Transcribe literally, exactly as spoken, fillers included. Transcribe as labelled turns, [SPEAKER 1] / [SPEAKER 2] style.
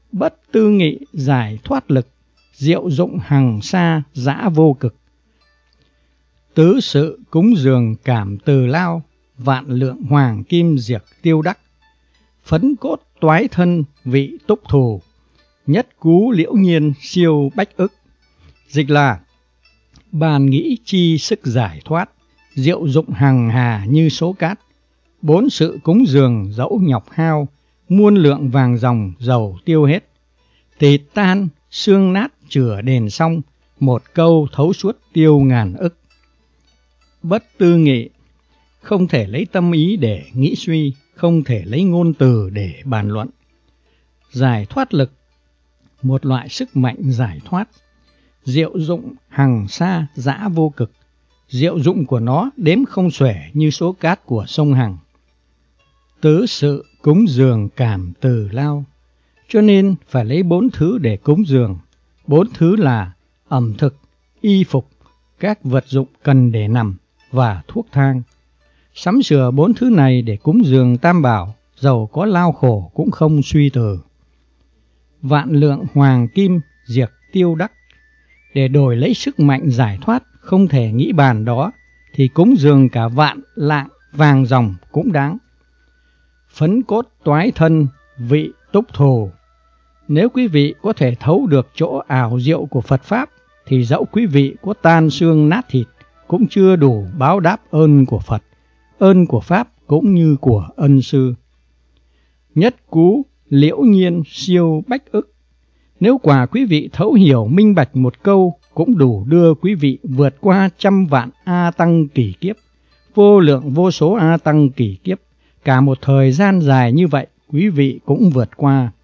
[SPEAKER 1] bất tư nghị giải thoát lực, diệu dụng hằng sa dã vô cực. Tứ sự cúng dường cảm từ lao, vạn lượng hoàng kim diệt tiêu đắc. Phấn cốt toái thân vị túc thù, nhất cú liễu nhiên siêu bách ức. Dịch là: bàn nghĩ chi sức giải thoát, diệu dụng hằng hà như số cát. Bốn sự cúng dường dẫu nhọc hao, muôn lượng vàng dòng dầu tiêu hết. Thịt tan xương nát chửa đền xong, một câu thấu suốt tiêu ngàn ức. Bất tư nghị, không thể lấy tâm ý để nghĩ suy, không thể lấy ngôn từ để bàn luận. Giải thoát lực, một loại sức mạnh giải thoát. Diệu dụng hằng sa dã vô cực, diệu dụng của nó đếm không xuể như số cát của sông Hằng. Tứ sự cúng dường cảm từ lao, cho nên phải lấy bốn thứ để cúng dường. Bốn thứ là ẩm thực, y phục, các vật dụng cần để nằm và thuốc thang. Sắm sửa bốn thứ này để cúng dường tam bảo, dầu có lao khổ cũng không suy từ. Vạn lượng hoàng kim diệt tiêu đắc, để đổi lấy sức mạnh giải thoát không thể nghĩ bàn đó, thì cúng dường cả vạn lạng vàng dòng cũng đáng. Phấn cốt toái thân vị túc thù, nếu quý vị có thể thấu được chỗ ảo diệu của Phật Pháp, thì dẫu quý vị có tan xương nát thịt cũng chưa đủ báo đáp ơn của Phật, ơn của Pháp cũng như của ân sư. Nhất cú liễu nhiên siêu bách ức, nếu quả quý vị thấu hiểu minh bạch một câu cũng đủ đưa quý vị vượt qua trăm vạn A Tăng kỷ kiếp, vô lượng vô số A Tăng kỷ kiếp. Cả một thời gian dài như vậy quý vị cũng vượt qua.